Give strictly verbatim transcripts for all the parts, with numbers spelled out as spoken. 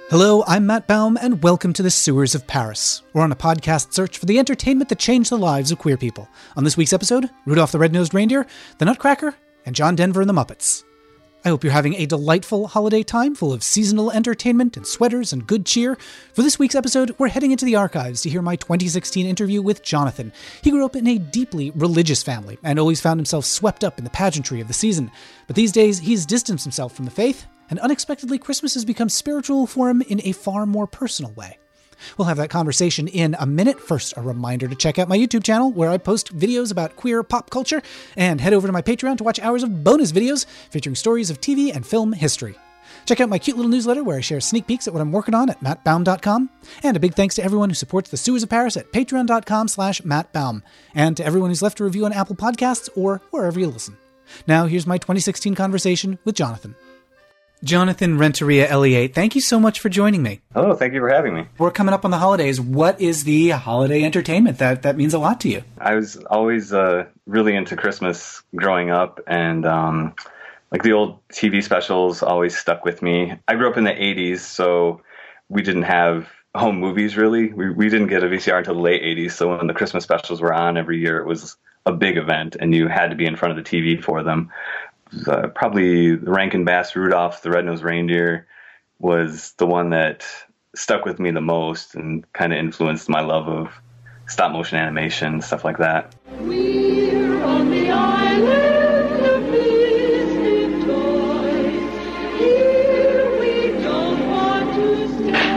Hello, I'm Matt Baum, and welcome to the Sewers of Paris. We're on a podcast search for the entertainment that changed the lives of queer people. On this week's episode, Rudolph the Red-Nosed Reindeer, The Nutcracker, and John Denver and the Muppets. I hope you're having a delightful holiday time full of seasonal entertainment and sweaters and good cheer. For this week's episode, we're heading into the archives to hear my twenty sixteen interview with Jonathan. He grew up in a deeply religious family and always found himself swept up in the pageantry of the season. But these days, he's distanced himself from the faith, and unexpectedly, Christmas has become spiritual for him in a far more personal way. We'll have that conversation in a minute. First, a reminder to check out my YouTube channel, where I post videos about queer pop culture, and head over to my Patreon to watch hours of bonus videos featuring stories of T V and film history. Check out my cute little newsletter, where I share sneak peeks at what I'm working on at matt baum dot com. And a big thanks to everyone who supports the Sewers of Paris at patreon dot com slash matt baum, and to everyone who's left a review on Apple Podcasts or wherever you listen. Now, here's my twenty sixteen conversation with Jonathan. Jonathan Renteria Elliott, thank you so much for joining me. Oh, thank you for having me. We're coming up on the holidays. What is the holiday entertainment that, that means a lot to you? I was always uh, really into Christmas growing up, and um, like the old T V specials always stuck with me. I grew up in the eighties, so we didn't have home movies, really. We, we didn't get a V C R until the late eighties, so when the Christmas specials were on every year, it was a big event, and you had to be in front of the T V for them. Uh, probably the Rankin Bass Rudolph the Red-Nosed Reindeer was the one that stuck with me the most and kind of influenced my love of stop motion animation, stuff like that. We're on the island of misty toys. Here we don't want to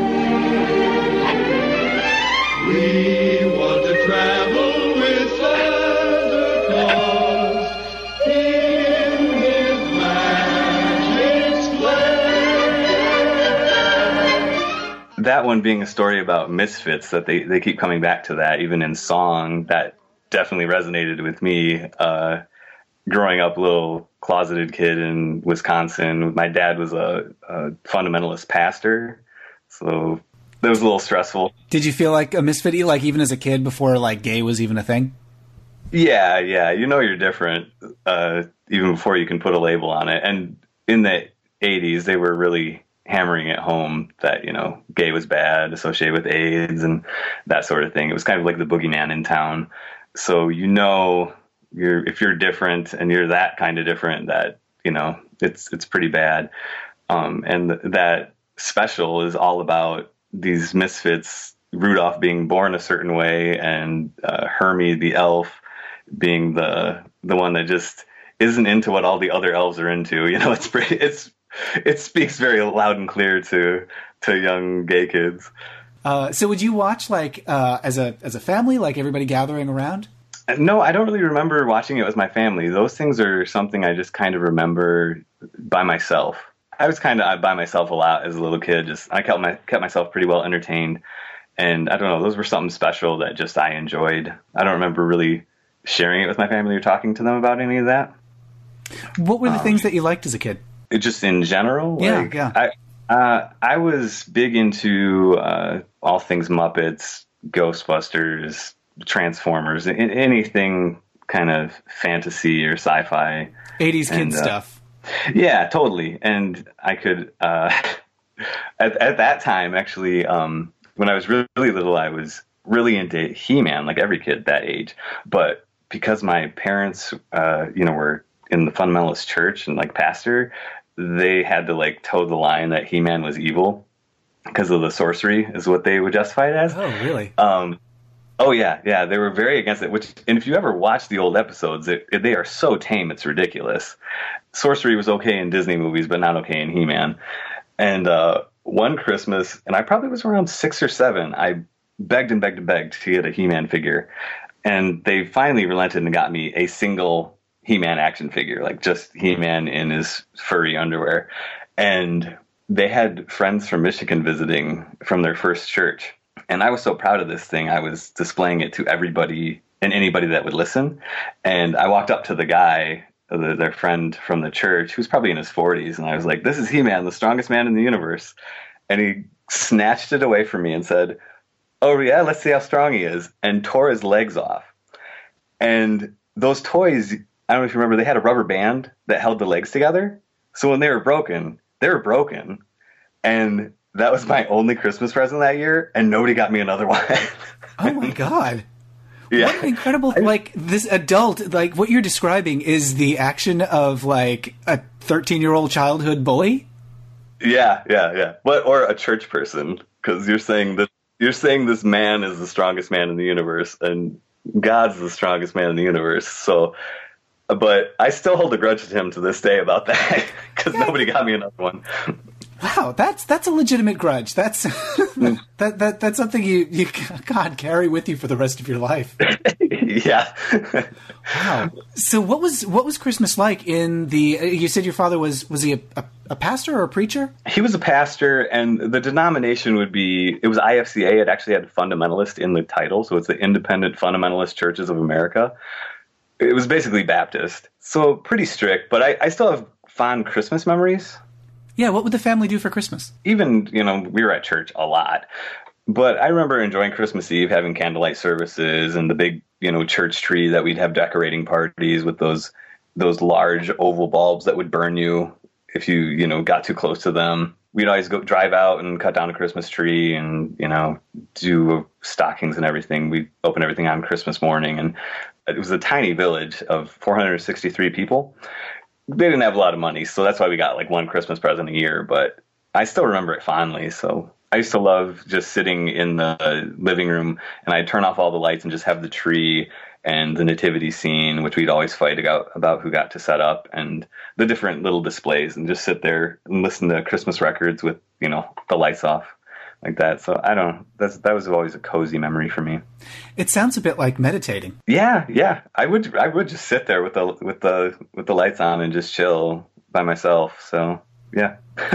stay. We want to travel with Santa Claus. That one being a story about misfits, that they, they keep coming back to that, even in song, that definitely resonated with me. Uh, growing up, a little closeted kid in Wisconsin, my dad was a, a fundamentalist pastor, so that was a little stressful. Did you feel like a misfit, like even as a kid, before like gay was even a thing? Yeah, yeah, you know you're different, uh, even before you can put a label on it. And in the eighties, they were really hammering it home that, you know, gay was bad, associated with AIDS and that sort of thing. It was kind of like the boogeyman in town. So, you know, you're if you're different and you're that kind of different, that, you know, it's it's pretty bad. Um, and th- that special is all about these misfits, Rudolph being born a certain way, and uh, Hermie the elf being the the one that just isn't into what all the other elves are into. You know, it's pretty, it's it speaks very loud and clear to to young gay kids. Uh, so would you watch like uh, as a as a family, like everybody gathering around? No, I don't really remember watching it with my family. Those things are something I just kind of remember by myself. I was kind of by myself a lot as a little kid. Just I kept my kept myself pretty well entertained, and I don't know, those were something special that just I enjoyed. I don't remember really sharing it with my family or talking to them about any of that. What were the um, things that you liked as a kid? It just in general, yeah, like, yeah. I uh, I was big into uh, all things Muppets, Ghostbusters, Transformers, anything kind of fantasy or sci-fi. eighties kid and, uh, stuff. Yeah, totally. And I could uh, at at that time actually, um, when I was really, really little, I was really into He-Man, like every kid that age. But because my parents, uh, you know, were in the fundamentalist church and like pastor, they had to like toe the line that He-Man was evil because of the sorcery is what they would justify it as. Oh, really? Um, oh yeah, yeah. They were very against it. Which, and if you ever watch the old episodes, it, it, they are so tame, it's ridiculous. Sorcery was okay in Disney movies, but not okay in He-Man. And uh, one Christmas, and I probably was around six or seven, I begged and begged and begged to get a He-Man figure, and they finally relented and got me a single He-Man action figure, like just He-Man in his furry underwear. And they had friends from Michigan visiting from their first church. And I was so proud of this thing. I was displaying it to everybody and anybody that would listen. And I walked up to the guy, the, their friend from the church, who's probably in his forties. And I was like, "This is He-Man, the strongest man in the universe." And he snatched it away from me and said, "Oh yeah, let's see how strong he is," and tore his legs off. And those toys, I don't know if you remember, they had a rubber band that held the legs together. So when they were broken, they were broken. And that was my only Christmas present that year, and nobody got me another one. Oh my God. Yeah. What an incredible, like, this adult, like, what you're describing is the action of, like, a thirteen-year-old childhood bully? Yeah, yeah, yeah. But, or a church person, because you're saying that you're saying this man is the strongest man in the universe, and God's the strongest man in the universe. So, but I still hold a grudge to him to this day about that, because yeah. nobody got me another one. Wow, that's that's a legitimate grudge. That's that that that's something you you God carry with you for the rest of your life. Yeah. Wow. So what was what was Christmas like in the? You said your father was was he a, a, a pastor or a preacher? He was a pastor, and the denomination would be it was I F C A. It actually had fundamentalist in the title, so it's the Independent Fundamentalist Churches of America. It was basically Baptist, so pretty strict. But I, I still have fond Christmas memories. Yeah, what would the family do for Christmas? Even, you know, we were at church a lot. But I remember enjoying Christmas Eve, having candlelight services and the big, you know, church tree that we'd have decorating parties with those those large oval bulbs that would burn you if you, you know, got too close to them. We'd always go drive out and cut down a Christmas tree and, you know, do stockings and everything. We'd open everything on Christmas morning. And it was a tiny village of four hundred sixty-three people. They didn't have a lot of money, so that's why we got like one Christmas present a year, but I still remember it fondly. So I used to love just sitting in the living room, and I'd turn off all the lights and just have the tree and the nativity scene, which we'd always fight about, about who got to set up, and the different little displays, and just sit there and listen to Christmas records with, you know, the lights off like that. So I don't, that's, that was always a cozy memory for me. It sounds a bit like meditating. Yeah. Yeah. I would, I would just sit there with the, with the, with the lights on and just chill by myself. So yeah.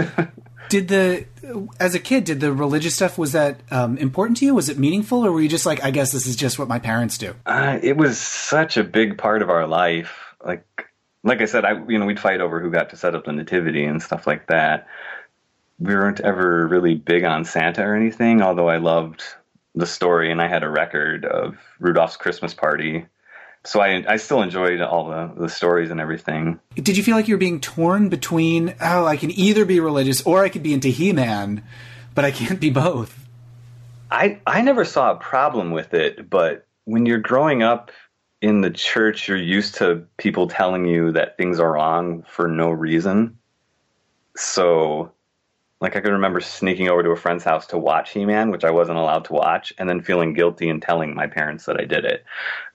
Did the, as a kid, did the religious stuff, was that um, important to you? Was it meaningful, or were you just like, I guess this is just what my parents do? Uh, it was such a big part of our life. Like, like I said, I, you know, we'd fight over who got to set up the nativity and stuff like that. We weren't ever really big on Santa or anything, although I loved the story, and I had a record of Rudolph's Christmas Party. So I I still enjoyed all the, the stories and everything. Did you feel like you were being torn between, oh, I can either be religious or I could be into He-Man, but I can't be both? I, I never saw a problem with it, but when you're growing up in the church, you're used to people telling you that things are wrong for no reason. So... Like, I could remember sneaking over to a friend's house to watch He-Man, which I wasn't allowed to watch, and then feeling guilty and telling my parents that I did it.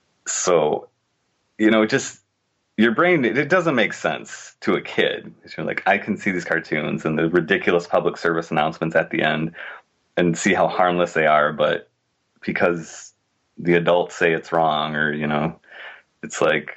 So, you know, just, your brain, it, it doesn't make sense to a kid. You're like, I can see these cartoons and the ridiculous public service announcements at the end and see how harmless they are, but because the adults say it's wrong, or, you know, it's like...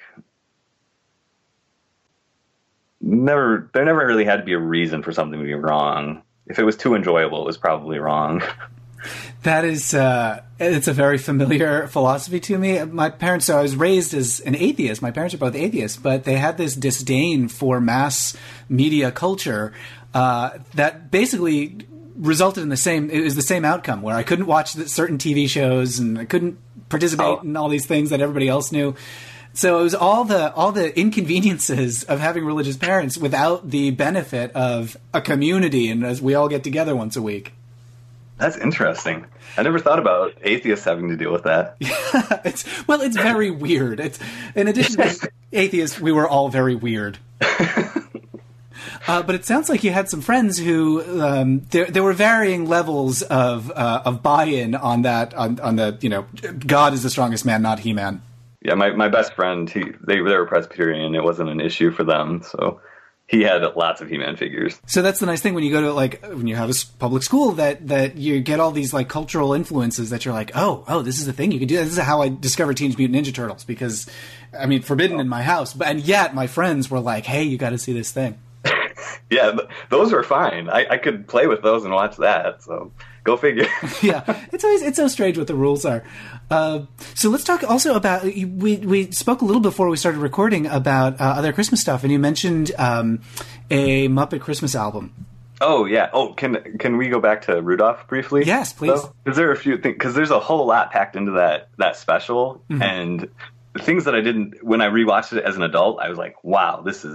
Never, there never really had to be a reason for something to be wrong. If it was too enjoyable, it was probably wrong. That is, uh, it's a very familiar philosophy to me. My parents, so I was raised as an atheist. My parents are both atheists, but they had this disdain for mass media culture uh, that basically resulted in the same, it was the same outcome, where I couldn't watch certain T V shows and I couldn't participate oh. in all these things that everybody else knew. So it was all the all the inconveniences of having religious parents without the benefit of a community, and as we all get together once a week. That's interesting. I never thought about atheists having to deal with that. Yeah, it's, well, it's very weird. It's in addition to atheists, we were all very weird. Uh, but it sounds like you had some friends who um, there there were varying levels of uh, of buy-in on that on on the you know God is the strongest man, not He-Man. Yeah, my, my best friend, he they, they were Presbyterian. It wasn't an issue for them, so he had lots of He-Man figures. So that's the nice thing when you go to, like, when you have a public school, that, that you get all these, like, cultural influences that you're like, oh, oh, this is the thing you can do. This is how I discovered Teenage Mutant Ninja Turtles, because, I mean, forbidden oh. in my house. But, and yet my friends were like, hey, you got to see this thing. Yeah, those were fine. I, I could play with those and watch that, so... Go figure. Yeah, it's always it's so strange what the rules are. Uh, so let's talk also about we we spoke a little before we started recording about uh, other Christmas stuff, and you mentioned um, a Muppet Christmas album. Oh yeah. Oh, can can we go back to Rudolph briefly? Yes, please. Because there are a few things. Because there's a whole lot packed into that that special, mm-hmm. and things that I didn't when I rewatched it as an adult, I was like, wow, this is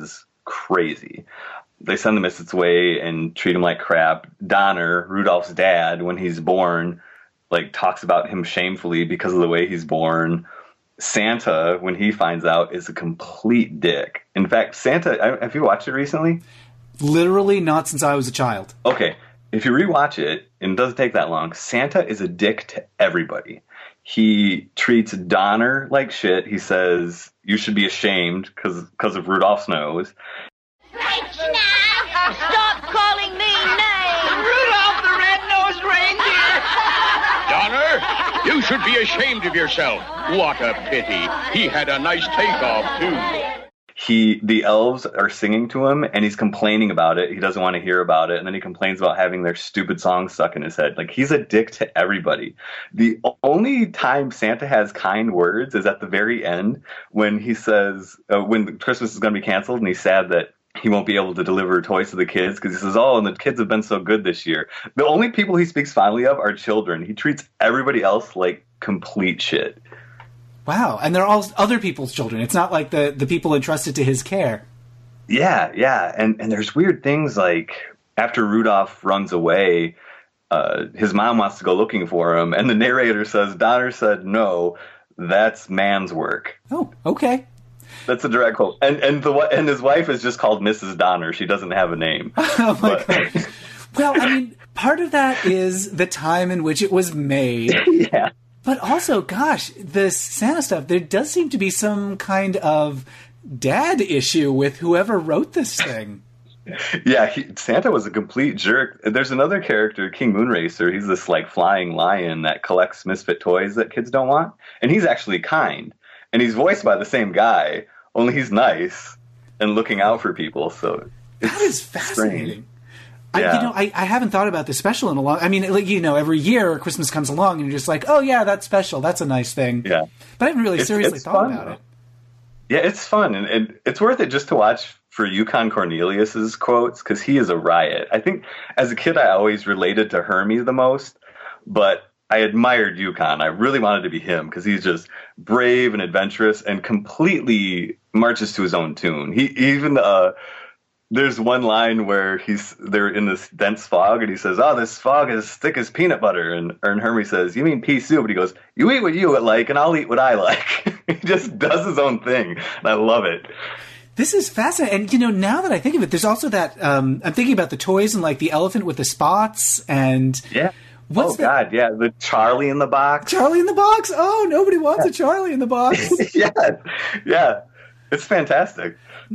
crazy. They send the Misfits away and treat him like crap. Donner, Rudolph's dad, when he's born, like talks about him shamefully because of the way he's born. Santa, when he finds out, is a complete dick. In fact, Santa, have you watched it recently? Literally not since I was a child. Okay, if you rewatch it, and it doesn't take that long, Santa is a dick to everybody. He treats Donner like shit. He says, you should be ashamed because because of Rudolph's nose. Right now! Stop calling me names! Rudolph the Red-Nosed Reindeer! Donner, you should be ashamed of yourself. What a pity. He had a nice takeoff, too. He, the elves are singing to him, and he's complaining about it. He doesn't want to hear about it, and then he complains about having their stupid songs stuck in his head. Like, he's a dick to everybody. The only time Santa has kind words is at the very end when he says, uh, when Christmas is going to be canceled, and he's sad that he won't be able to deliver toys to the kids because he says, oh, and the kids have been so good this year. The only people he speaks fondly of are children. He treats everybody else like complete shit. Wow, and they're all other people's children. It's not like the, the people entrusted to his care. Yeah, yeah, and and there's weird things like after Rudolph runs away, uh, his mom wants to go looking for him, and the narrator says, Donner said, no, that's man's work. Oh, okay. That's a direct quote. And and the and his wife is just called Missus Donner. She doesn't have a name. Oh, my but, God. Well, I mean, part of that is the time in which it was made. Yeah. But also, gosh, this Santa stuff, there does seem to be some kind of dad issue with whoever wrote this thing. Yeah, he, Santa was a complete jerk. There's another character, King Moonracer. He's this like flying lion that collects misfit toys that kids don't want. And he's actually kind. And he's voiced by the same guy, only he's nice and looking out for people. So it's that is fascinating. strange. I, Yeah. you know, I, I haven't thought about this special in a long. I mean, like, you know, every year Christmas comes along and you're just like, oh yeah, that's special. That's a nice thing. Yeah, but I haven't really It's- seriously it's thought fun, about though. it. Yeah, it's fun, and, and it's worth it just to watch for Yukon Cornelius's quotes because he is a riot. I think as a kid I always related to Hermie the most, but I admired Yukon. I really wanted to be him because he's just brave and adventurous and completely marches to his own tune. He even uh, there's one line where he's they're in this dense fog and he says, "Oh, this fog is thick as peanut butter," and and Hermie says, "You mean pea soup?" But he goes, "You eat what you like, and I'll eat what I like." He just does his own thing, and I love it. This is fascinating. And, you know, now that I think of it, there's also that, um, I'm thinking about the toys and, like, the elephant with the spots and... Yeah. What's oh, the- God, yeah. The Charlie in the box. Charlie in the box? Oh, nobody wants a Charlie in the box. yeah. Yeah. It's fantastic.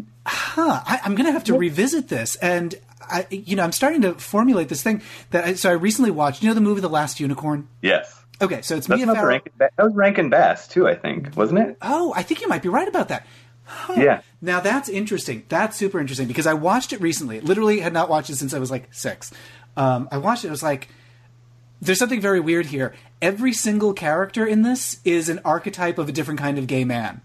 Huh. I, I'm going to have to revisit this. And, I, you know, I'm starting to formulate this thing that I, so I recently watched, you know the movie The Last Unicorn? Yes. Okay, so it's That's Mia not Farrow. Rankin Ba- that was Rankin Bass, too, I think. Wasn't it? Oh, I think you might be right about that. Huh. Yeah. Now that's interesting. That's super interesting because I watched it recently. Literally had not watched it since I was like six. Um, I watched it. I was like, there's something very weird here. Every single character in this is an archetype of a different kind of gay man.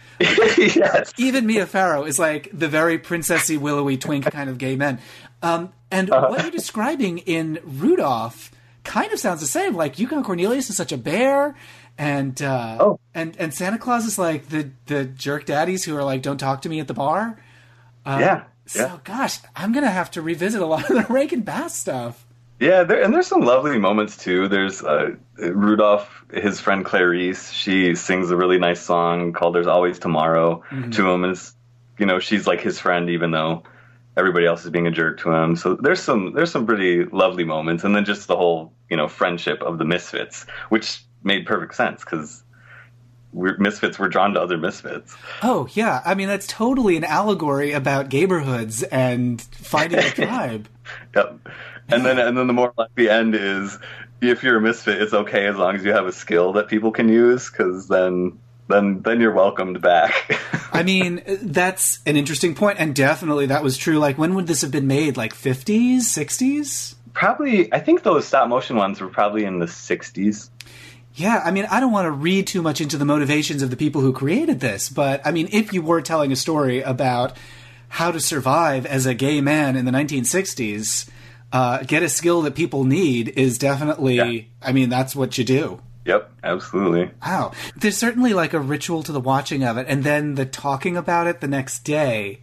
Yes. Even Mia Farrow is like the very princessy, willowy, twink kind of gay men. Um, and Uh-huh. what you're describing in Rudolph kind of sounds the same. Like Yukon Cornelius is such a bear, and uh, Oh. and and Santa Claus is like the the jerk daddies who are like, don't talk to me at the bar. Uh, yeah. So Yeah. gosh, I'm gonna have to revisit a lot of the Rankin Bass stuff. Yeah, there, and there's some lovely moments too. There's uh, Rudolph, his friend Clarice. She sings a really nice song called "There's Always Tomorrow" Mm-hmm. to him, and it's, you know, she's like his friend, even though everybody else is being a jerk to him. So there's some there's some pretty lovely moments, and then just the whole, you know, friendship of the misfits, which made perfect sense because we're misfits were drawn to other misfits. Oh yeah, I mean that's totally an allegory about neighborhoods and finding a tribe. Yep. And then and then the moral at the end is, if you're a misfit, it's okay as long as you have a skill that people can use, because then then then you're welcomed back. I mean, that's an interesting point, and definitely that was true. Like, when would this have been made? Like fifties, sixties? Probably, I think those stop motion ones were probably in the sixties. Yeah, I mean, I don't want to read too much into the motivations of the people who created this, but I mean, if you were telling a story about how to survive as a gay man in the nineteen sixties, uh, get a skill that people need is definitely, Yeah. I mean, that's what you do. Yep, absolutely. Wow. There's certainly like a ritual to the watching of it, and then the talking about it the next day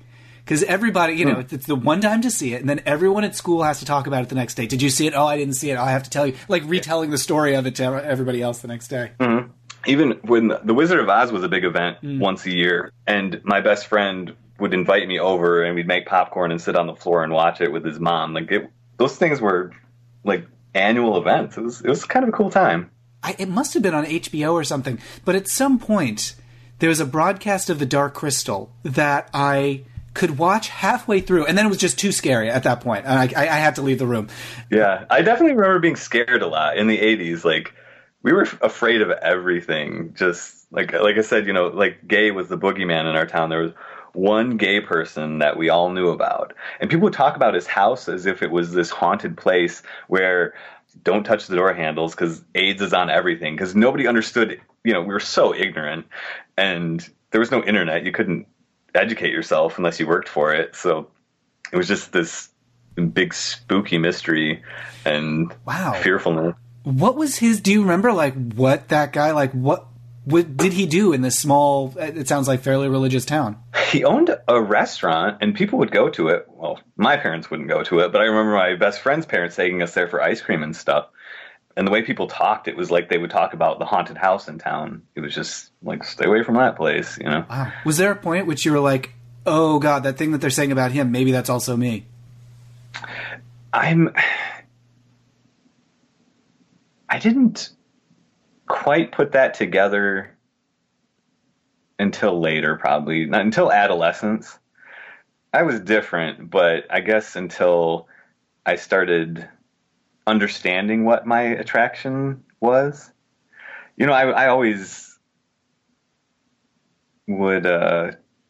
Because everybody, you know, it's the one time to see it, and then everyone at school has to talk about it the next day. Did you see it? Oh, I didn't see it. I have to tell you. Like retelling the story of it to everybody else the next day. Mm-hmm. Even when The Wizard of Oz was a big event mm. once a year, and my best friend would invite me over, and we'd make popcorn and sit on the floor and watch it with his mom. Like it, those things were like annual events. It was it was kind of a cool time. I, it must have been on H B O or something. But at some point, there was a broadcast of The Dark Crystal that I could watch halfway through, and then it was just too scary at that point, and I, I, I had to leave the room. Yeah, I definitely remember being scared a lot in the eighties. Like, we were afraid of everything. Just like like I said, you know, like gay was the boogeyman in our town. There was one gay person that we all knew about, and people would talk about his house as if it was this haunted place where don't touch the door handles because AIDS is on everything. Because nobody understood. You know, we were so ignorant, and there was no internet. You couldn't educate yourself unless you worked for it. So it was just this big spooky mystery and wow. fearfulness. What was his, do you remember like what that guy, like what, what did he do in this small, it sounds like fairly religious town? He owned a restaurant and people would go to it. Well, my parents wouldn't go to it, but I remember my best friend's parents taking us there for ice cream and stuff. And the way people talked, it was like they would talk about the haunted house in town. It was just like, stay away from that place, you know? Wow. Was there a point at which you were like, oh, God, that thing that they're saying about him, maybe that's also me? I'm... I didn't quite put that together until later, probably. Not until adolescence. I was different, but I guess until I started understanding what my attraction was. You know, I, I always would uh,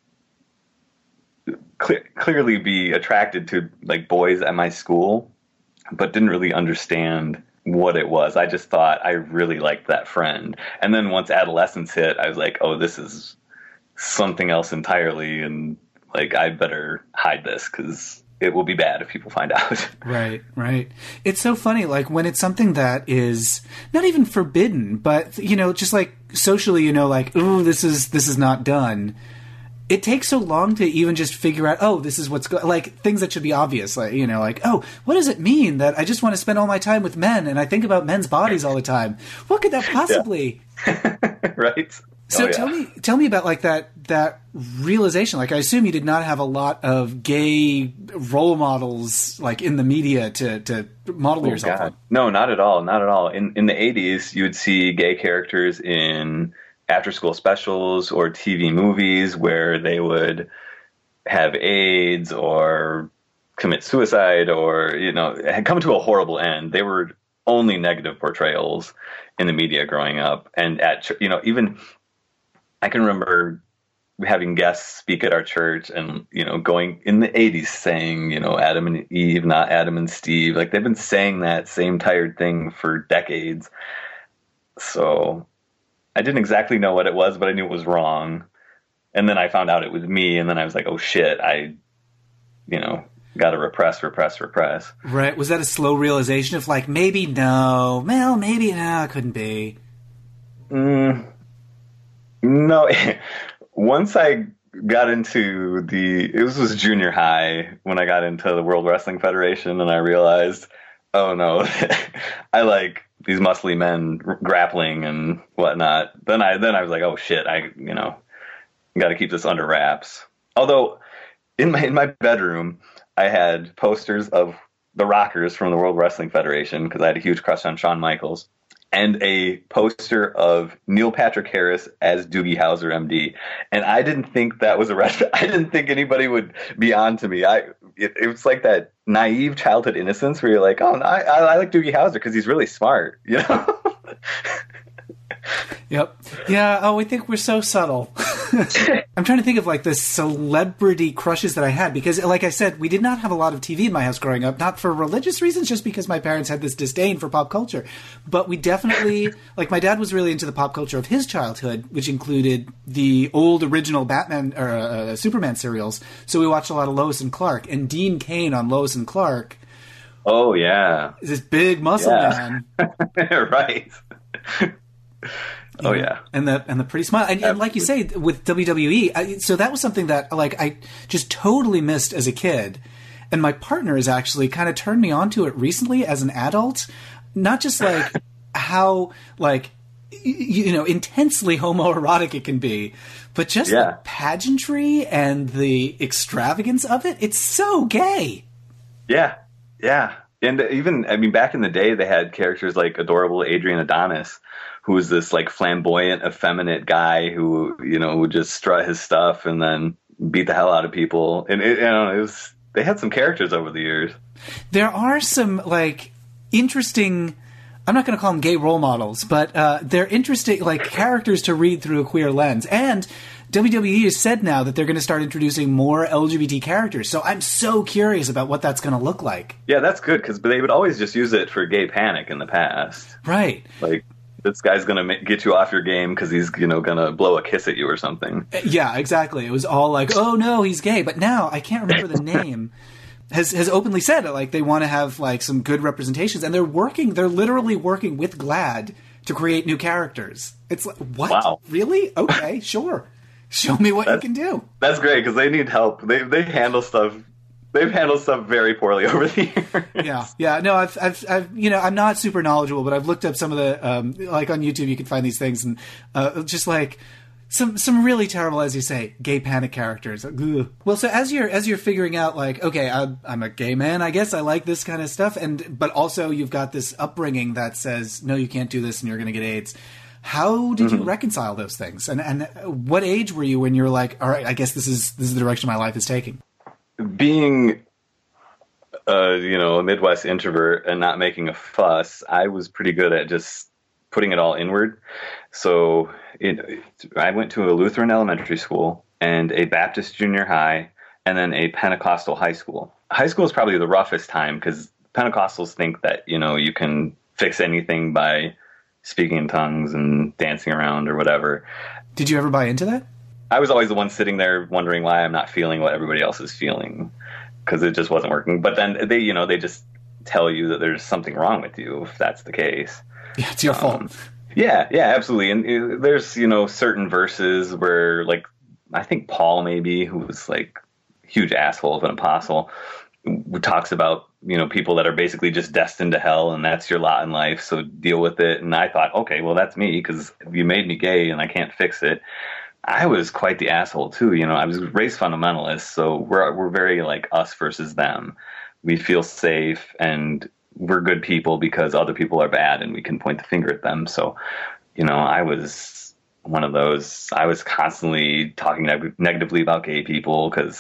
cl- clearly be attracted to like boys at my school, but didn't really understand what it was. I just thought I really liked that friend. And then once adolescence hit, I was like, oh, this is something else entirely. And like, I better hide this because it will be bad if people find out. Right, right. It's so funny, like, when it's something that is not even forbidden, but, you know, just, like, socially, you know, like, ooh, this is this is not done. It takes so long to even just figure out, oh, this is what's go-, like, things that should be obvious, like, you know, like, oh, what does it mean that I just want to spend all my time with men and I think about men's bodies all the time? What could that possibly... Yeah. Right? So oh, yeah. tell me, tell me about like that that realization. Like, I assume you did not have a lot of gay role models like in the media to, to model oh, yourself God. on. No, not at all, not at all. In in the eighties, you would see gay characters in after-school specials or T V movies where they would have AIDS or commit suicide or, you know, had come to a horrible end. They were only negative portrayals in the media growing up, and at you know even. I can remember having guests speak at our church and, you know, going in the eighties saying, you know, Adam and Eve, not Adam and Steve. Like, they've been saying that same tired thing for decades. So I didn't exactly know what it was, but I knew it was wrong. And then I found out it was me. And then I was like, oh, shit, I, you know, got to repress, repress, repress. Right. Was that a slow realization of like, maybe no, well, maybe no, it couldn't be? Mm. No, once I got into the, it was, was junior high when I got into the World Wrestling Federation and I realized, oh no, I like these muscly men grappling and whatnot. Then I, then I was like, oh shit, I, you know, got to keep this under wraps. Although in my, in my bedroom, I had posters of the Rockers from the World Wrestling Federation because I had a huge crush on Shawn Michaels. And a poster of Neil Patrick Harris as Doogie Howser, M D. And I didn't think that was a red. I didn't think anybody would be on to me. I it, it was like that naive childhood innocence where you're like, oh, I, I like Doogie Howser because he's really smart, you know? Yep. Yeah. Oh, we think we're so subtle. I'm trying to think of like the celebrity crushes that I had because, like I said, we did not have a lot of T V in my house growing up, not for religious reasons, just because my parents had this disdain for pop culture. But we definitely, like, my dad was really into the pop culture of his childhood, which included the old original Batman or uh, Superman serials. So we watched a lot of Lois and Clark, and Dean Cain on Lois and Clark. Oh yeah, is this big muscle yeah. man, right? Oh know, yeah, and the and the pretty smile, and, and like you say with W W E, I, so that was something that like I just totally missed as a kid, and my partner has actually kind of turned me onto it recently as an adult. Not just like how like y- you know intensely homoerotic it can be, but just Yeah. the pageantry and the extravagance of it. It's so gay. yeah, yeah. And even I mean, back in the day, they had characters like adorable Adrian Adonis, who was this like flamboyant, effeminate guy who you know would just strut his stuff and then beat the hell out of people. And it, you know, it was they had some characters over the years. There are some like interesting, I'm not going to call them gay role models, but uh, they're interesting like characters to read through a queer lens. And W W E has said now that they're going to start introducing more L G B T characters. So I'm so curious about what that's going to look like. Yeah, that's good because they would always just use it for gay panic in the past. Right. Like this guy's gonna ma- get you off your game because he's you know gonna blow a kiss at you or something. Yeah, exactly. It was all like, oh no, he's gay. But now I can't remember the name. Has has openly said it, like they want to have like some good representations, and they're working. They're literally working with GLAAD to create new characters. It's like, what? Wow. Really? Okay, sure. Show me what That's- you can do. That's great because they need help. They they handle stuff. They've handled stuff very poorly over the years. Yeah, yeah. No, I've, I've, I've, you know, I'm not super knowledgeable, but I've looked up some of the, um, like on YouTube, you can find these things, and uh, just like some, some really terrible, as you say, gay panic characters. Ugh. Well, so as you're, as you're figuring out, like, okay, I'm, I'm a gay man, I guess I like this kind of stuff, and but also you've got this upbringing that says, no, you can't do this, and you're going to get AIDS. How did you reconcile those things, and and what age were you when you were like, all right, I guess this is this is the direction my life is taking? Being, uh, you know, a Midwest introvert and not making a fuss, I was pretty good at just putting it all inward. So it, I went to a Lutheran elementary school and a Baptist junior high and then a Pentecostal high school. High school is probably the roughest time because Pentecostals think that, you know, you can fix anything by speaking in tongues and dancing around or whatever. Did you ever buy into that? I was always the one sitting there wondering why I'm not feeling what everybody else is feeling because it just wasn't working. But then they, you know, they just tell you that there's something wrong with you if that's the case. Yeah, it's your fault. Um, yeah, yeah, absolutely. And uh, there's, you know, certain verses where, like, I think Paul maybe, who was like a huge asshole of an apostle, who talks about, you know, people that are basically just destined to hell and that's your lot in life. So deal with it. And I thought, okay, well, that's me because you made me gay and I can't fix it. I was quite the asshole too. You know, I was race fundamentalist. So we're, we're very like us versus them. We feel safe and we're good people because other people are bad and we can point the finger at them. So, you know, I was one of those. I was constantly talking neg- negatively about gay people because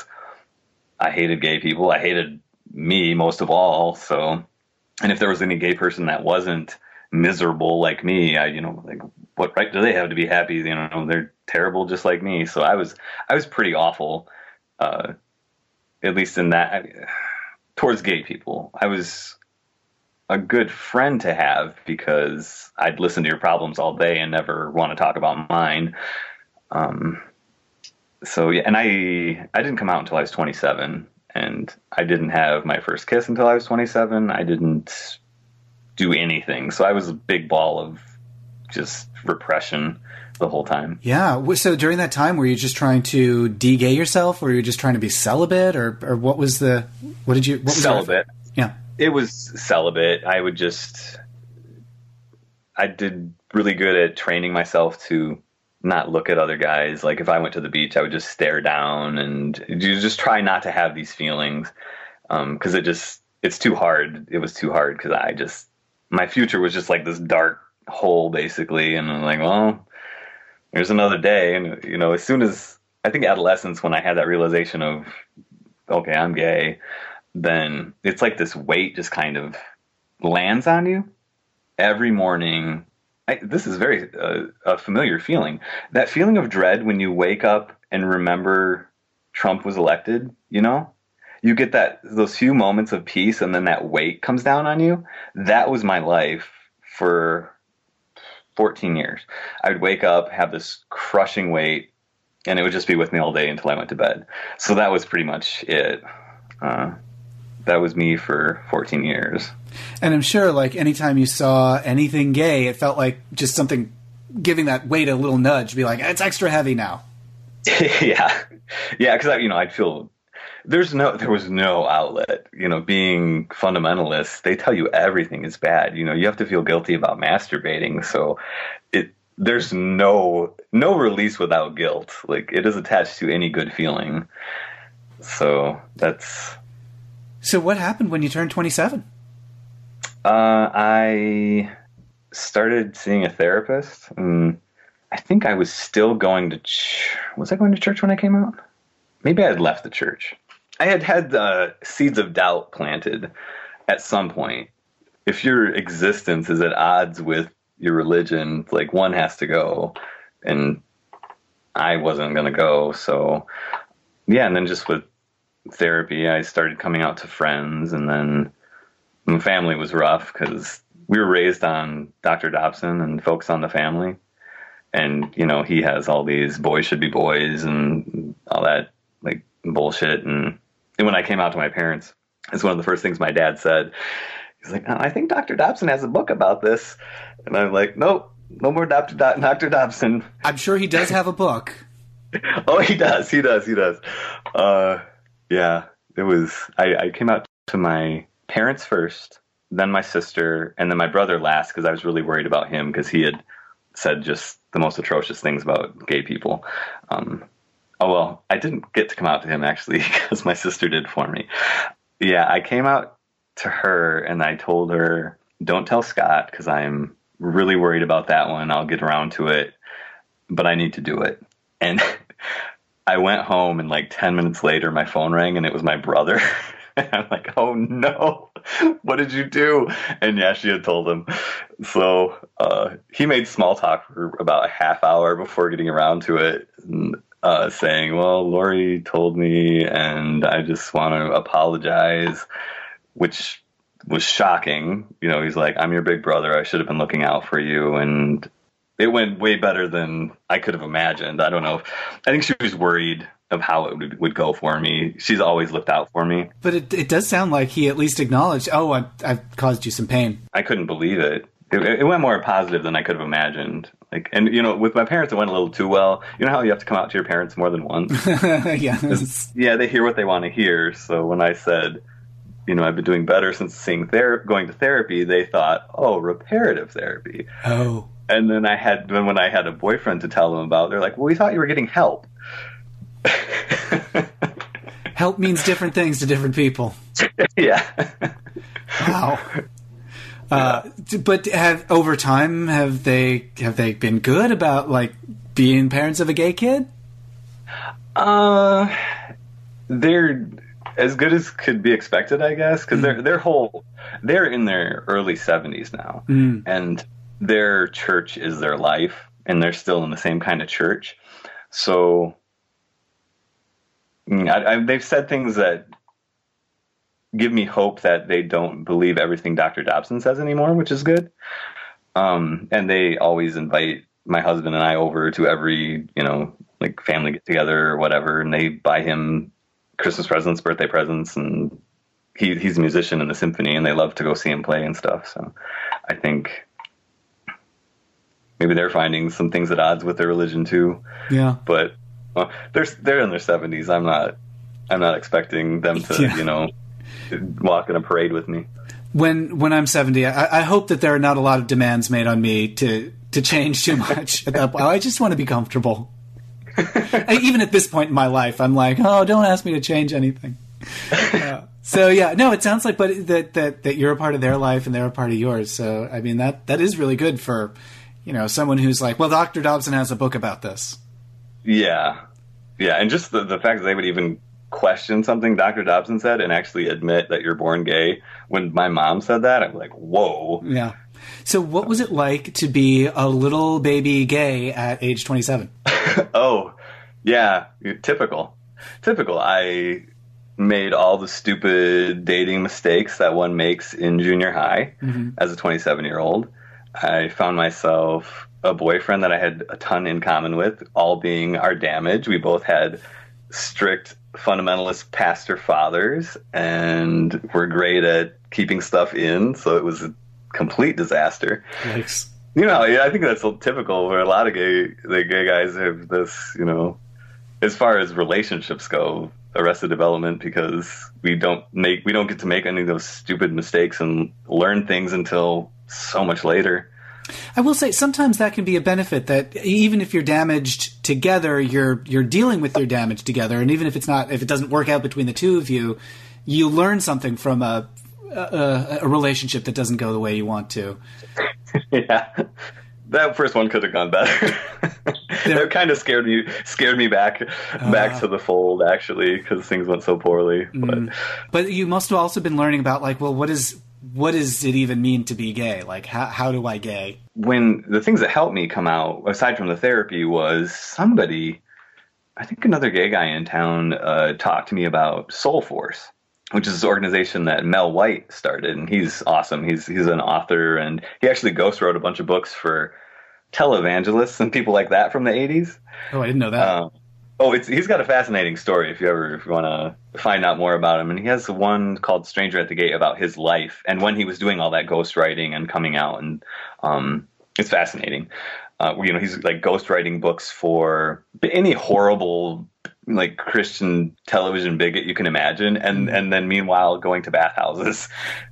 I hated gay people. I hated me most of all. So, and if there was any gay person that wasn't miserable like me, I, you know, like what right do they have to be happy? You know, they're terrible just like me. So I was, I was pretty awful, uh, at least in that I, towards gay people. I was a good friend to have because I'd listen to your problems all day and never want to talk about mine. Um, so yeah, and I, I didn't come out until I was twenty-seven. And I didn't have my first kiss until I was twenty-seven. I didn't do anything. So I was a big ball of just repression the whole time. Yeah. So during that time, were you just trying to de-gay yourself, or were you just trying to be celibate, or, or what was the, what did you, what was Celibate. Your, yeah. It was celibate. I would just, I did really good at training myself to not look at other guys. Like if I went to the beach, I would just stare down and you just try not to have these feelings. Um, cause it just, it's too hard. It was too hard. Cause I just, my future was just like this dark hole basically. And I'm like, well, there's another day. And you know, as soon as I think adolescence, when I had that realization of, okay, I'm gay, then it's like this weight just kind of lands on you every morning. I, this is very uh, a familiar feeling. That feeling of dread when you wake up and remember Trump was elected, you know? You get that those few moments of peace and then that weight comes down on you. That was my life for fourteen years. I would wake up, have this crushing weight, and it would just be with me all day until I went to bed. So that was pretty much it. Uh, that was me for fourteen years. And I'm sure, like, anytime you saw anything gay, it felt like just something giving that weight a little nudge, be like, it's extra heavy now. yeah, yeah, because you know I'd feel there's no there was no outlet. You know, being fundamentalists, they tell you everything is bad. You know, you have to feel guilty about masturbating, so it there's no no release without guilt. Like it is attached to any good feeling. So that's. So what happened when you turned twenty-seven? Uh, I started seeing a therapist, and I think I was still going to. Ch- was I going to church when I came out? Maybe I had left the church. I had had uh, seeds of doubt planted at some point. If your existence is at odds with your religion, like one has to go, and I wasn't going to go. So, yeah, and then just with therapy, I started coming out to friends, and then my family was rough because we were raised on Doctor Dobson and Focus on the Family. And, you know, he has all these boys should be boys and all that, like, bullshit. And, and when I came out to my parents, it's one of the first things my dad said. He's like, oh, I think Doctor Dobson has a book about this. And I'm like, nope, no more Doctor Do- Doctor Dobson. I'm sure he does have a book. Oh, he does. He does. He does. Uh, yeah, it was, I, I came out to my parents first, then my sister, and then my brother last, because I was really worried about him because he had said just the most atrocious things about gay people. Um, oh, well, I didn't get to come out to him, actually, because my sister did for me. Yeah, I came out to her, and I told her, don't tell Scott, because I'm really worried about that one. I'll get around to it, but I need to do it. And I went home, and like ten minutes later, my phone rang, and it was my brother. And I'm like, oh no, what did you do? And yeah, she had told him. So uh, he made small talk for about a half hour before getting around to it, and, uh, saying, well, Lori told me, and I just want to apologize, which was shocking. You know, he's like, I'm your big brother. I should have been looking out for you. And it went way better than I could have imagined. I don't know. I think she was worried of how it would, would go for me. She's always looked out for me. But it it does sound like he at least acknowledged, oh, I, I've caused you some pain. I couldn't believe it. it. It went more positive than I could have imagined. Like, and, you know, with my parents, it went a little too well. You know how you have to come out to your parents more than once? Yeah. Yeah, they hear what they want to hear. So when I said, you know, I've been doing better since seeing ther- going to therapy, they thought, oh, reparative therapy. Oh. And then I had, then when I had a boyfriend to tell them about, they're like, well, we thought you were getting help. Help means different things to different people. Yeah. Wow. Uh, but have over time have they have they been good about like being parents of a gay kid? Uh, they're as good as could be expected, I guess, because mm. they're their whole they're in their early seventies now, mm. and their church is their life, and they're still in the same kind of church, so. I, I, they've said things that give me hope that they don't believe everything Doctor Dobson says anymore, which is good. Um, and they always invite my husband and I over to every, you know, like family get together or whatever. And they buy him Christmas presents, birthday presents. And he, he's a musician in the symphony, and they love to go see him play and stuff. So I think maybe they're finding some things at odds with their religion too. Yeah. But well, they're they're in their seventies. I'm not. I'm not expecting them to, yeah. you know, walk in a parade with me. When when I'm seventy, I, I hope that there are not a lot of demands made on me to to change too much. At that point, I just want to be comfortable. Even at this point in my life, I'm like, oh, don't ask me to change anything. Uh, so yeah, no, it sounds like, but that that that you're a part of their life and they're a part of yours. So I mean, that that is really good for, you know, someone who's like, well, Doctor Dobson has a book about this. Yeah. Yeah. And just the, the fact that they would even question something Doctor Dobson said and actually admit that you're born gay. When my mom said that, I'm like, whoa. Yeah. So what was it like to be a little baby gay at age twenty-seven? Oh, yeah. Typical. Typical. I made all the stupid dating mistakes that one makes in junior high mm-hmm. as a twenty-seven-year-old. I found myself a boyfriend that I had a ton in common with, all being our damage. We both had strict fundamentalist pastor fathers, and we're great at keeping stuff in, so it was a complete disaster. Yikes. You know, yeah, I think that's typical where a lot of gay the gay guys have this, you know, as far as relationships go, Arrested Development, because we don't make we don't get to make any of those stupid mistakes and learn things until so much later. I will say sometimes that can be a benefit, that even if you're damaged together, you're you're dealing with your damage together, and even if it's not if it doesn't work out between the two of you, you learn something from a a, a relationship that doesn't go the way you want to. Yeah, that first one could have gone better. That kind of scared me scared me back uh, back to the fold, actually, because things went so poorly. But. Mm, but you must have also been learning about, like, well, what is what does it even mean to be gay? Like, how how do I gay? When the things that helped me come out, aside from the therapy, was somebody, I think another gay guy in town, uh, talked to me about Soul Force, which is this organization that Mel White started, and he's awesome. He's he's an author, and he actually ghost wrote a bunch of books for televangelists and people like that from the eighties. Oh, I didn't know that. Um, oh, it's he's got a fascinating story if you ever if you want to find out more about him. And he has one called Stranger at the Gate about his life and when he was doing all that ghostwriting and coming out, and um, it's fascinating. Uh, you know, he's like ghostwriting books for any horrible, like, Christian television bigot you can imagine, and and then meanwhile going to bathhouses.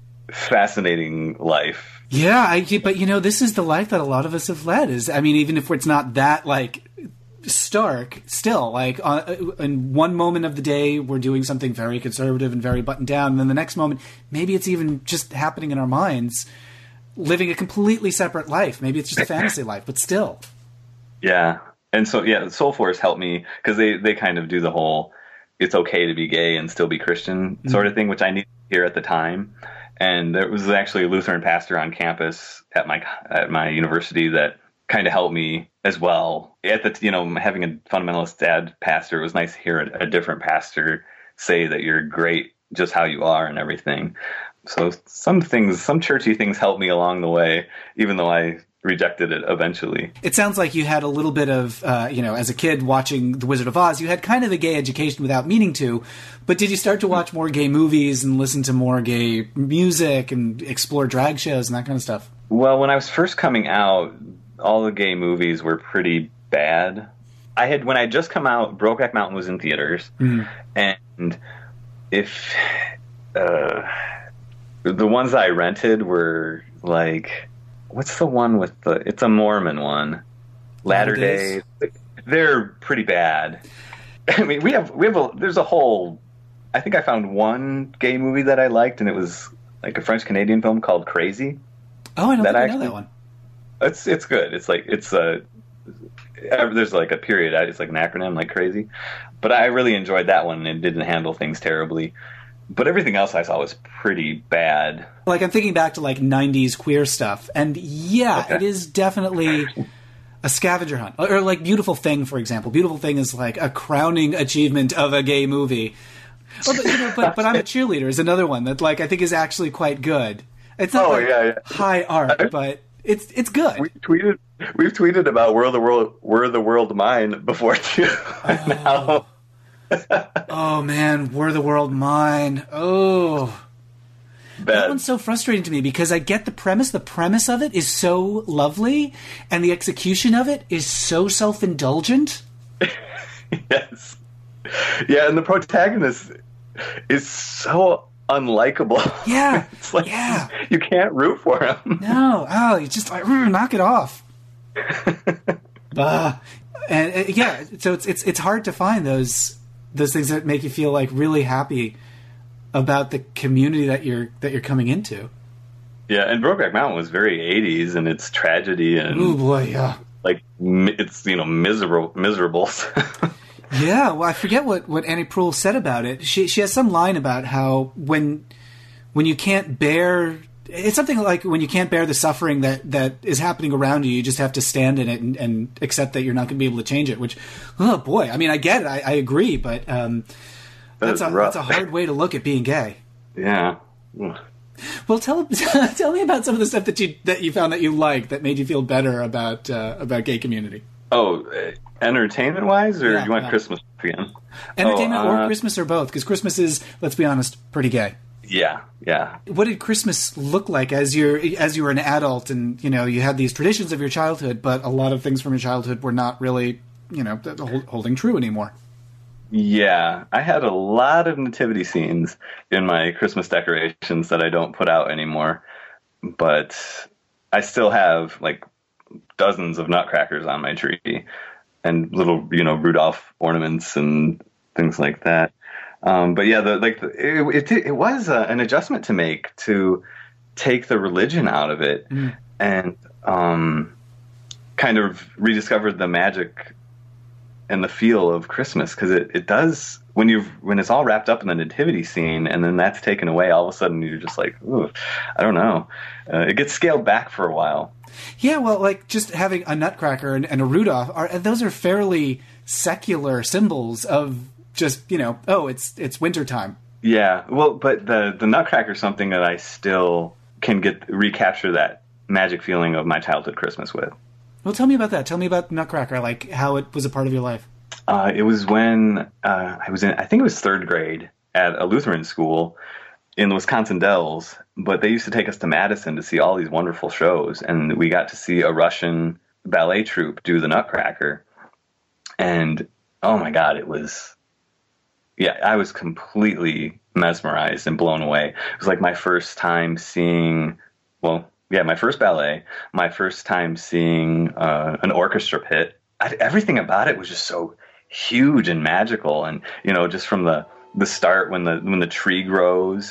Fascinating life. Yeah, I, but you know, this is the life that a lot of us have led. Is I mean, even if it's not that like stark, still, like, uh, in one moment of the day we're doing something very conservative and very buttoned down, and then the next moment maybe it's even just happening in our minds, living a completely separate life. Maybe it's just a fantasy life, but still. Yeah. And so, yeah, Soul Force helped me because they, they kind of do the whole it's okay to be gay and still be Christian sort of thing, which I needed to hear at the time. And there was actually a Lutheran pastor on campus at my at my university that kind of helped me as well. At the you know having a fundamentalist dad pastor, it was nice to hear a, a different pastor say that you're great just how you are and everything. So some things, some churchy things helped me along the way, even though I rejected it eventually. It sounds like you had a little bit of, uh, you know, as a kid watching The Wizard of Oz, you had kind of a gay education without meaning to, but did you start to watch more gay movies and listen to more gay music and explore drag shows and that kind of stuff? Well, when I was first coming out, all the gay movies were pretty bad. I had, when I had just come out, Brokeback Mountain was in theaters, mm. and if, uh, the ones I rented were like, what's the one with the, it's a Mormon one, Latter Day. They're pretty bad. I mean, we have, we have a, there's a whole, I think I found one gay movie that I liked, and it was like a French-Canadian film called Crazy. Oh, I don't think I know that one. It's, it's good. It's like, it's a, there's like a period, it's like an acronym, like Crazy. But I really enjoyed that one, and it didn't handle things terribly. But everything else I saw was pretty bad. Like, I'm thinking back to, like, nineties queer stuff. And, yeah, okay. It is definitely a scavenger hunt. Or, like, Beautiful Thing, for example. Beautiful Thing is, like, a crowning achievement of a gay movie. Well, but, you know, but, but I'm a Cheerleader is another one that, like, I think is actually quite good. It's not, oh, like, yeah, yeah. high art, but it's it's good. We tweeted, we've tweeted about We're the World, We're the World Mine before, too. Oh. Now... Oh man, Were the World Mine? Oh, Bad. That one's so frustrating to me because I get the premise. The premise of it is so lovely, and the execution of it is so self-indulgent. Yes, yeah, and the protagonist is so unlikable. Yeah, it's like yeah, you can't root for him. No, oh, you just like knock it off. uh, and uh, yeah, so it's it's it's hard to find those. Those things that make you feel like really happy about the community that you're that you're coming into. Yeah, and Brokeback Mountain was very eighties, and it's tragedy and oh boy, yeah, like it's you know miserable miserable. Yeah, well, I forget what, what Annie Proulx said about it. She she has some line about how when when you can't bear. It's something like when you can't bear the suffering that, that is happening around you, you just have to stand in it and, and accept that you're not going to be able to change it, which, oh boy, I mean, I get it, I, I agree, but um, that that's, a, that's a hard way to look at being gay. Yeah. Well, tell tell me about some of the stuff that you that you found that you liked that made you feel better about uh, about gay community. Oh, uh, entertainment-wise, or yeah, you want yeah. Christmas again? Entertainment oh, uh, or Christmas or both, because Christmas is, let's be honest, pretty gay. Yeah, yeah. What did Christmas look like as you're as you were an adult, and you know you had these traditions of your childhood, but a lot of things from your childhood were not really, you know, holding true anymore? Yeah, I had a lot of nativity scenes in my Christmas decorations that I don't put out anymore, but I still have like dozens of nutcrackers on my tree and little, you know, Rudolph ornaments and things like that. Um, but yeah, the, like the, it, it, it was uh, an adjustment to make to take the religion out of it mm. and um, kind of rediscovered the magic and the feel of Christmas, because it, it does when you when it's all wrapped up in the nativity scene and then that's taken away, all of a sudden you're just like, ooh, I don't know. Uh, it gets scaled back for a while. Yeah, well, like just having a nutcracker and, and a Rudolph, are, those are fairly secular symbols of just, you know, oh, it's it's wintertime. Yeah, well, but the the nutcracker is something that I still can get recapture that magic feeling of my childhood Christmas with. Well, tell me about that. Tell me about nutcracker, like how it was a part of your life. Uh, it was when uh, I was in, I think it was third grade at a Lutheran school in the Wisconsin Dells, but they used to take us to Madison to see all these wonderful shows, and we got to see a Russian ballet troupe do the nutcracker. And, oh my God, it was... Yeah, I was completely mesmerized and blown away. It was like my first time seeing, well, yeah, my first ballet, my first time seeing uh, an orchestra pit. I, everything about it was just so huge and magical. And, you know, just from the, the start when the when the tree grows.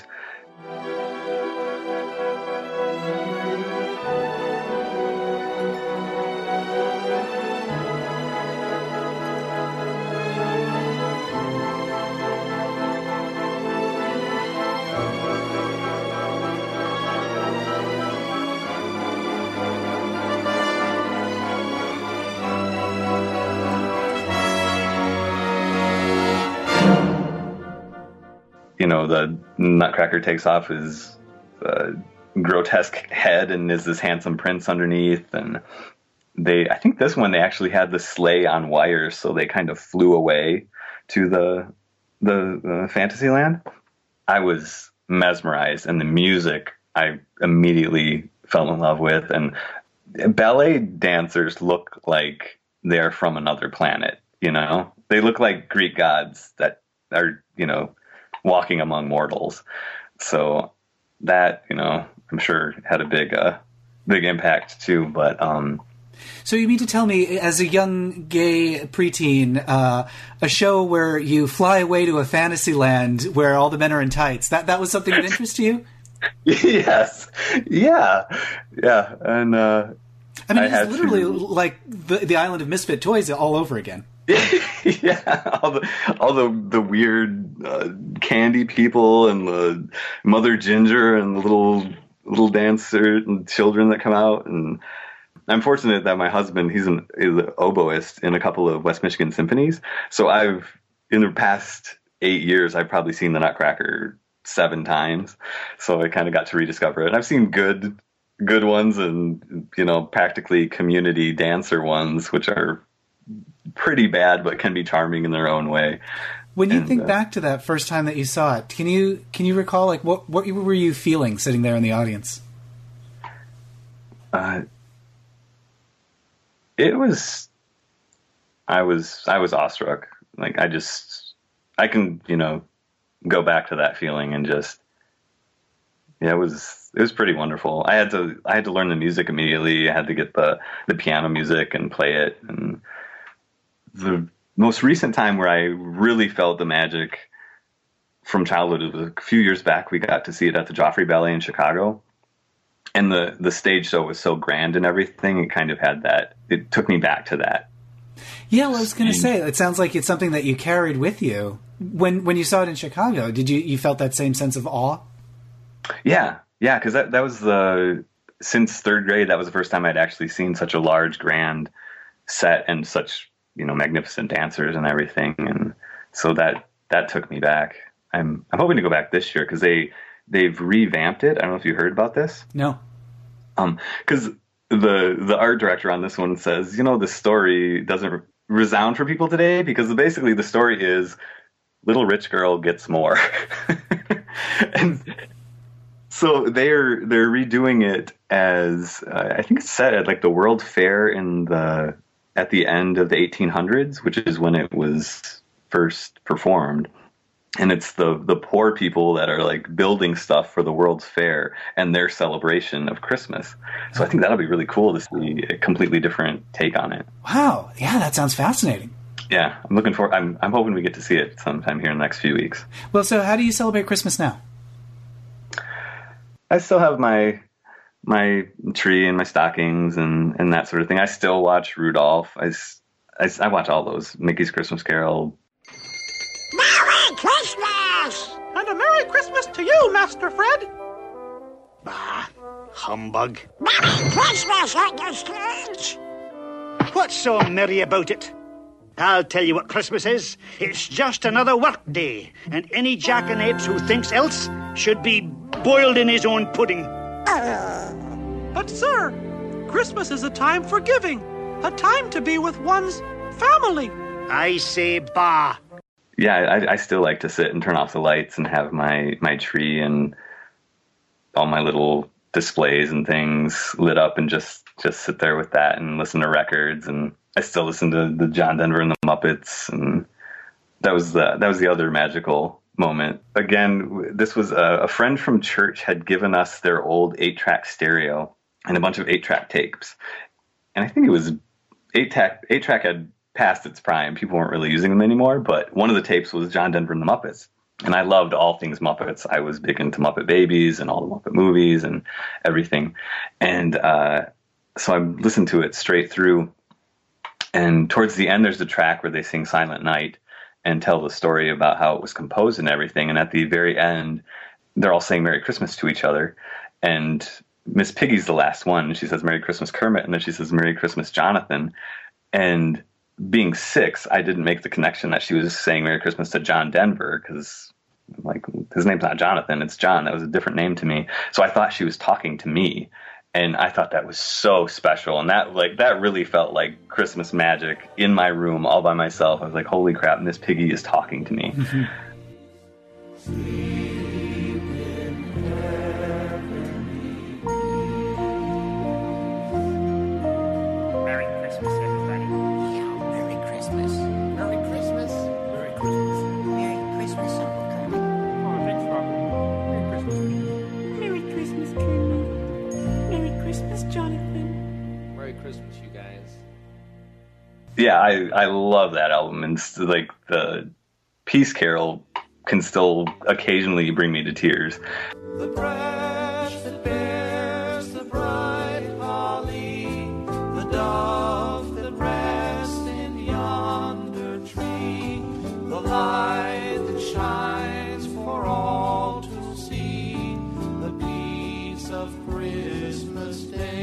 You know, the nutcracker takes off his uh, grotesque head and is this handsome prince underneath. And they, I think this one, they actually had the sleigh on wires, so they kind of flew away to the the, the Fantasyland. I was mesmerized, and the music I immediately fell in love with. And ballet dancers look like they're from another planet, you know? They look like Greek gods that are, you know, walking among mortals. So that, you know, I'm sure had a big, uh, big impact too. But, um, so you mean to tell me, as a young gay preteen, uh, a show where you fly away to a fantasy land where all the men are in tights, that, that was something of interest to you? Yes. Yeah. Yeah. And, uh, I mean, I it's literally to... like the, the Island of Misfit Toys all over again. Yeah, all the all the the weird uh, candy people and the Mother Ginger and the little little dancer and children that come out. And I'm fortunate that my husband, he's an is an oboist in a couple of West Michigan symphonies. So I've in the past eight years I've probably seen the Nutcracker seven times. So I kind of got to rediscover it. And I've seen good good ones and, you know, practically community dancer ones, which are pretty bad but can be charming in their own way. When you and, think uh, back to that first time that you saw it, can you can you recall like what what were you feeling sitting there in the audience? Uh, it was I was I was awestruck. Like I just I can, you know, go back to that feeling and just yeah, it was it was pretty wonderful. I had to I had to learn the music immediately. I had to get the the piano music and play it. And the most recent time where I really felt the magic from childhood was a few years back. We got to see it at the Joffrey Ballet in Chicago. And the, the stage show was so grand and everything. It kind of had that. It took me back to that. Yeah, well, I was going to say, it sounds like it's something that you carried with you. When when you saw it in Chicago, did you, you felt that same sense of awe? Yeah, yeah, because that, that was the, since third grade, that was the first time I'd actually seen such a large, grand set and such, you know, magnificent dancers and everything. And so that, that took me back. I'm I'm hoping to go back this year because they, they've revamped it. I don't know if you heard about this. No. Um, because the, the art director on this one says, you know, the story doesn't resound for people today because basically the story is little rich girl gets more. And so they're they're redoing it as uh, I think it's set at like the World Fair in the at the end of the eighteen hundreds, which is when it was first performed. And it's the, the poor people that are like building stuff for the World's Fair and their celebration of Christmas. So I think that'll be really cool to see a completely different take on it. Wow. Yeah, that sounds fascinating. Yeah, I'm looking for. I'm I'm hoping we get to see it sometime here in the next few weeks. Well, so how do you celebrate Christmas now? I still have my my tree and my stockings and, and that sort of thing. I still watch Rudolph. I, s- I, s- I watch all those. Mickey's Christmas Carol. Merry Christmas! And a Merry Christmas to you, Master Fred. Bah, humbug. Merry Christmas, Uncle Scrooge! What's so merry about it? I'll tell you what Christmas is. It's just another work day, and any jackanapes who thinks else should be boiled in his own pudding. But, sir, Christmas is a time for giving, a time to be with one's family. I say bah. Yeah, I, I still like to sit and turn off the lights and have my, my tree and all my little displays and things lit up and just, just sit there with that and listen to records. And I still listen to the John Denver and the Muppets, and that was the that was the other magical moment. Again, this was a, a friend from church had given us their old eight-track stereo and a bunch of eight-track tapes, and I think it was eight-track. Eight-track had past its prime; people weren't really using them anymore. But one of the tapes was John Denver and the Muppets, and I loved all things Muppets. I was big into Muppet Babies and all the Muppet movies and everything, and uh, so I listened to it straight through. And towards the end, there's a track where they sing Silent Night and tell the story about how it was composed and everything. And at the very end, they're all saying Merry Christmas to each other. And Miss Piggy's the last one. And she says, Merry Christmas, Kermit. And then she says, Merry Christmas, Jonathan. And being six, I didn't make the connection that she was saying Merry Christmas to John Denver, because like his name's not Jonathan, it's John. That was a different name to me. So I thought she was talking to me. And I thought that was so special. And that like that really felt like Christmas magic in my room all by myself. I was like, holy crap, Miss Piggy is talking to me. Mm-hmm. Merry Christmas, everybody. Yeah, Merry Christmas. Merry Christmas. Merry Christmas. Merry Christmas, Uncle Kermit. Oh, thanks, Robert. Merry Christmas, Pete. Merry Christmas, Kermit. Merry Christmas, Jonathan. Merry Christmas, you guys. Yeah, I, I love that album. And it's like the Peace Carol can still occasionally bring me to tears. The branch that bears the bright holly, the dove that rests in yonder tree, the light that shines for all to see, the peace of Christmas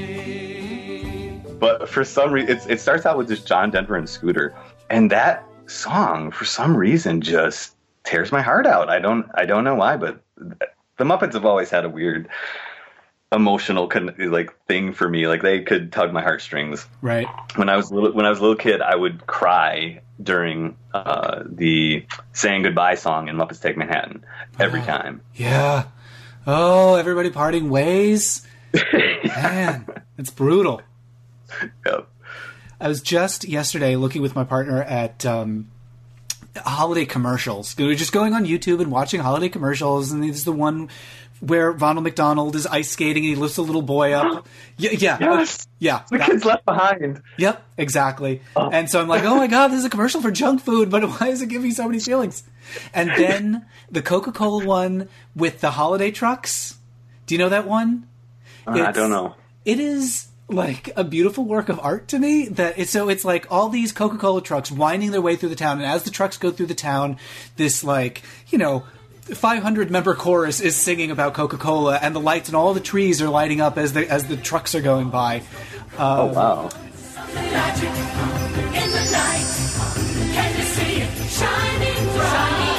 Day. But for some reason, it starts out with just John Denver and Scooter. And that song, for some reason, just tears my heart out. I don't I don't know why, but the Muppets have always had a weird emotional con- like thing for me. Like they could tug my heartstrings. Right. When I was a little, when I was a little kid, I would cry during uh, the "Saying Goodbye" song in Muppets Take Manhattan every Oh, time. Yeah. Oh, everybody parting ways. Man, it's brutal. Yep. I was just yesterday looking with my partner at um, holiday commercials. We were just going on YouTube and watching holiday commercials, and there's the one where Ronald McDonald is ice skating and he lifts a little boy up. Yeah, yeah, Yes. yeah. The that- kid's left behind. Yep, exactly. And so I'm like, oh my god, this is a commercial for junk food, but why is it giving me so many feelings? And then the Coca-Cola one with the holiday trucks. Do you know that one? Uh, I It's- don't know. It is like a beautiful work of art to me. That it's so it's like all these Coca-Cola trucks winding their way through the town, and as the trucks go through the town, this like you know five hundred member chorus is singing about Coca-Cola, and the lights and all the trees are lighting up as the as the trucks are going by. Um, Oh wow. Magic in the night. Can you see it shining bright?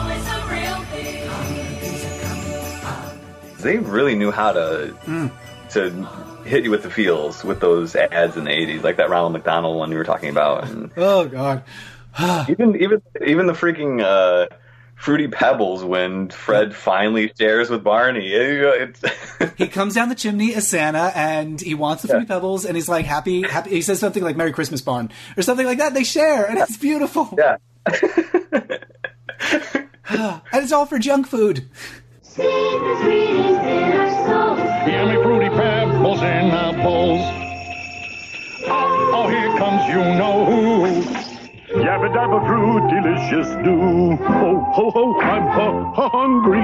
They really knew how to to hit you with the feels with those ads in the eighties, like that Ronald McDonald one you were talking about. And oh God, even even even the freaking uh, Fruity Pebbles when Fred finally shares with Barney. You know, it's he comes down the chimney as Santa and he wants the Fruity yeah. Pebbles and he's like happy, happy. He says something like "Merry Christmas, Barn" or something like that. They share and it's beautiful. Yeah, and it's all for junk food. Yummy Fruity Pebbles in our bowls. Oh, oh, here comes you know who. Yabba dabba fruit, delicious do. Ho, ho, ho, I'm hu- hungry.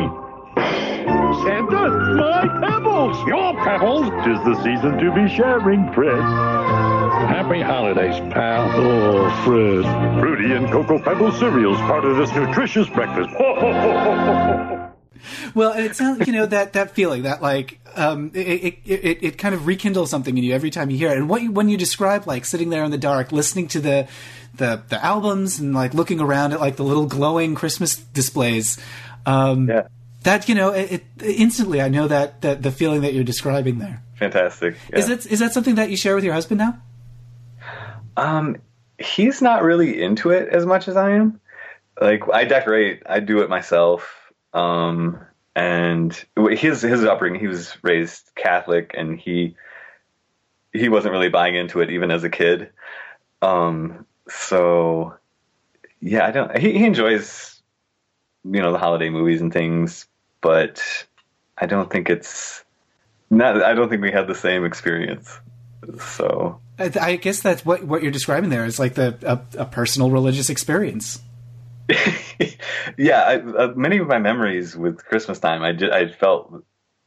Santa, my pebbles. Your pebbles. 'Tis the season to be sharing, Fred. Happy holidays, pal. Oh, Fred. Fruity and Cocoa Pebble cereals, part of this nutritious breakfast. Ho, ho, ho, ho, ho, ho. Well, and it sounds, you know, that, that feeling, that like, um, it, it, it, it kind of rekindles something in you every time you hear it. And what you, when you describe, like, sitting there in the dark, listening to the, the, the albums and, like, looking around at, like, the little glowing Christmas displays, um, yeah. that, you know, it, it instantly, I know that, that the feeling that you're describing there. Fantastic. Yeah. Is that, is that something that you share with your husband now? Um, he's not really into it as much as I am. Like, I decorate, I do it myself. Um, and his, his upbringing, he was raised Catholic and he, he wasn't really buying into it even as a kid. Um, so yeah, I don't, he, he enjoys, you know, the holiday movies and things, but I don't think it's not, I don't think we had the same experience. So I, I guess that's what, what you're describing there is like the, a, a personal religious experience. yeah, I, uh, many of my memories with Christmas time, I, just, I felt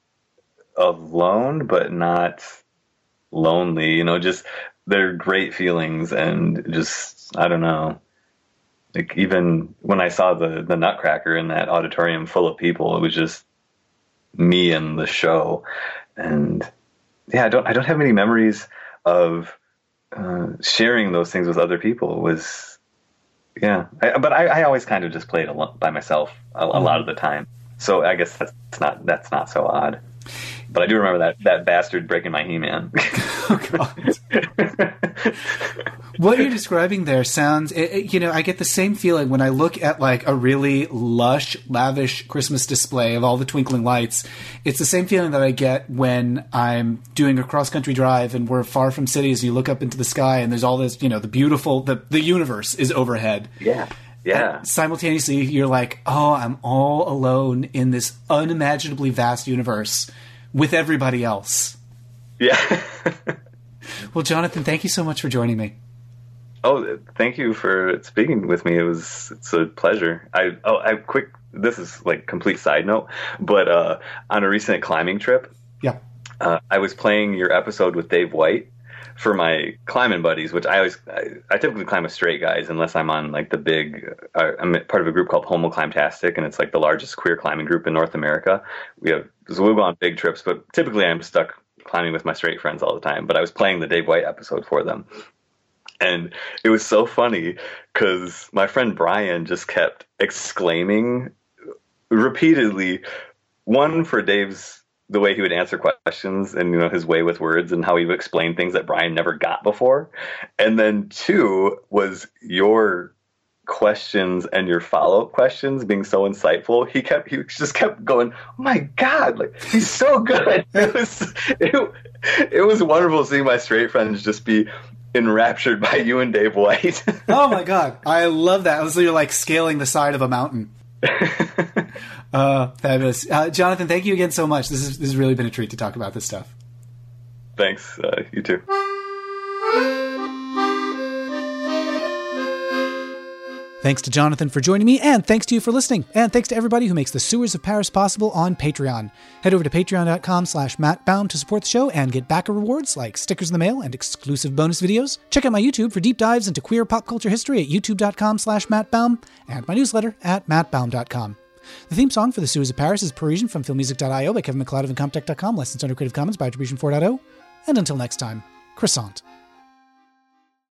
alone, but not lonely. You know, just they're great feelings, and just I don't know. Like even when I saw the the Nutcracker in that auditorium full of people, it was just me and the show. And yeah, I don't I don't have many memories of uh, sharing those things with other people. It was Yeah, I, but I, I always kind of just played alone, by myself a, a lot of the time. So I guess that's not that's not so odd. But I do remember that, that bastard breaking my He-Man. Oh, God. What you're describing there sounds, it, it, you know, I get the same feeling when I look at like a really lush, lavish Christmas display of all the twinkling lights. It's the same feeling that I get when I'm doing a cross-country drive and we're far from cities and you look up into the sky and there's all this, you know, the beautiful, the, the universe is overhead. Yeah. Yeah. And simultaneously, you're like, oh, I'm all alone in this unimaginably vast universe with everybody else. Yeah. Well, Jonathan, thank you so much for joining me. Oh, thank you for speaking with me. It was, it's a pleasure. I, oh, I quick, this is like complete side note, but, uh, on a recent climbing trip, yeah, uh, I was playing your episode with Dave White for my climbing buddies, which I always, I, I typically climb with straight guys unless I'm on like the big, uh, I'm part of a group called Homo Climbtastic, and it's like the largest queer climbing group in North America. We have, so we'll go on big trips, but typically I'm stuck climbing with my straight friends all the time. But I was playing the Dave White episode for them. And it was so funny because my friend Brian just kept exclaiming repeatedly, one, for Dave's, the way he would answer questions and, you know, his way with words and how he would explain things that Brian never got before. And then two was your questions and your follow-up questions being so insightful. He kept, he just kept going, oh my God, like he's so good. It was, it, it was wonderful seeing my straight friends just be enraptured by you and Dave White. Oh my God. I love that. So you're like scaling the side of a mountain. uh, fabulous. Uh, Jonathan, thank you again so much. This, is, this has really been a treat to talk about this stuff. Thanks. Uh, you too. Thanks to Jonathan for joining me, and thanks to you for listening. And thanks to everybody who makes the Sewers of Paris possible on Patreon. Head over to patreon.com slash Matt Baum to support the show and get backer rewards like stickers in the mail and exclusive bonus videos. Check out my YouTube for deep dives into queer pop culture history at youtube.com slash Matt Baum and my newsletter at matt baum dot com. The theme song for the Sewers of Paris is Parisian from film music dot io by Kevin MacLeod of Incompetech dot com, licensed under Creative Commons by Attribution four point oh. And until next time, croissant.